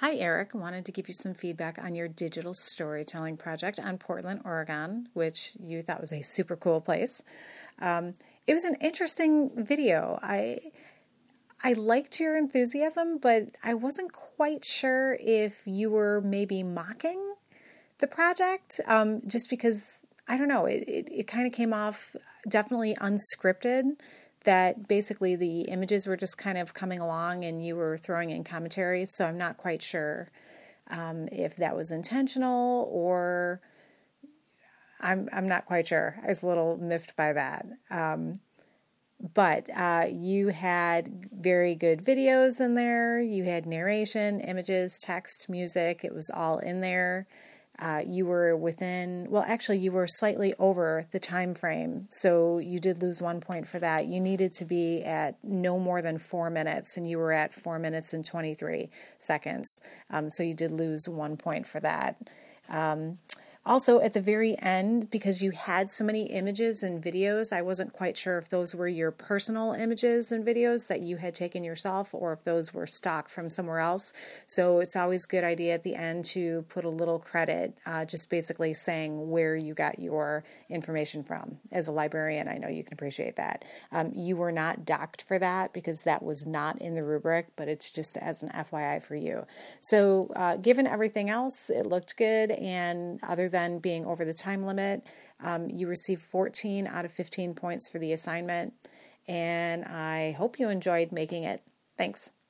Hi, Eric. Wanted to give you some feedback on your digital storytelling project on Portland, Oregon, which you thought was a super cool place. It was an interesting video. I liked your enthusiasm, but I wasn't quite sure if you were maybe mocking the project, just because, I don't know, it kind of came off definitely unscripted, that basically the images were just kind of coming along and you were throwing in commentary. So I'm not quite sure if that was intentional, or I'm not quite sure. I was a little miffed by that. But you had very good videos in there. You had narration, images, text, music. It was all in there. You were within, well, actually, you were slightly over the time frame, so you did lose 1 point for that. You needed to be at no more than 4 minutes, and you were at 4 minutes and 23 seconds. So you did lose 1 point for that. Also, at the very end, because you had so many images and videos, I wasn't quite sure if those were your personal images and videos that you had taken yourself, or if those were stock from somewhere else. So it's always a good idea at the end to put a little credit, just basically saying where you got your information from. As a librarian, I know you can appreciate that. You were not docked for that because that was not in the rubric, but it's just as an FYI for you. So given everything else, it looked good, and other than being over the time limit, you received 14 out of 15 points for the assignment, and I hope you enjoyed making it. Thanks.